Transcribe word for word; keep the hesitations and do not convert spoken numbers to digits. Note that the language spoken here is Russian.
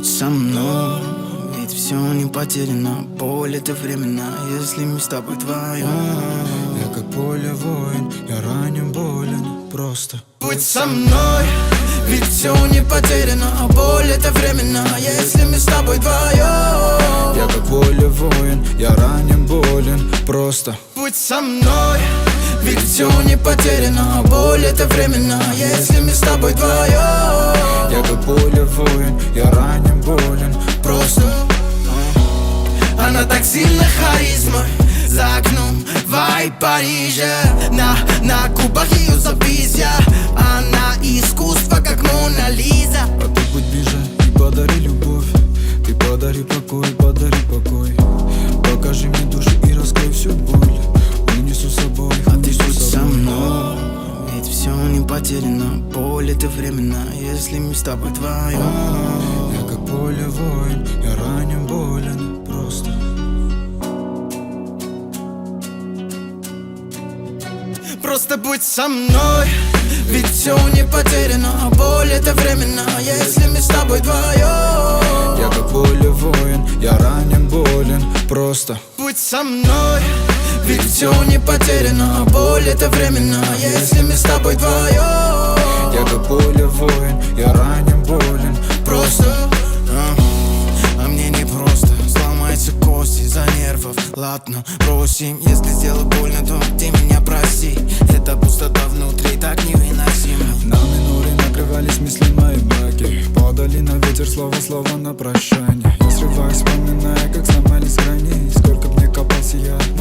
будь со мной, ведь все не потеряно, боль это временно, если мы с тобой вдвоем. Я как поле воин, я ранен, болен, просто будь со мной, ведь все не потеряно, а боль это временно, если мы с тобой вдвоем. Я как поле воин, я ранен, болен, просто будь со мной, ведь все не потеряно, а боль это временно, если мы с тобой вдвоем. Я как поле воин, я ранен, болен, просто она так сильно харизма, за окном вайб Парижа, на, на губах ее запись, она искусство, как Мона Лиза. А ты будь ближе и подари любовь, ты подари покой, подари покой. Покажи мне душу и раскрой всю боль, унесу с собой, а ты будь со мной, ведь все не потеряно, боль это временно, если мы с тобой вдвоем. Я как поле воин, я ранен, болен, просто Просто будь со мной, ведь все не потеряно, а боль это временно, если мы с тобой вдвоем. Я как поле воин, я ранен, болен, просто будь со мной, ведь все не потеряно, а боль это временно, если мы с тобой вдвоем. Я как поле воин, я ранен, болен, просто а, а мне не просто, сломаются кости из-за нервов. Ладно, бросим, если сделал больно, то ты меня прости. Эта пустота внутри так невыносима. На миноре накрывались мысли мои баки, падали на ветер слово слово на прощание. Я срываюсь, вспоминая, как сломались грани, сколько б мне копался я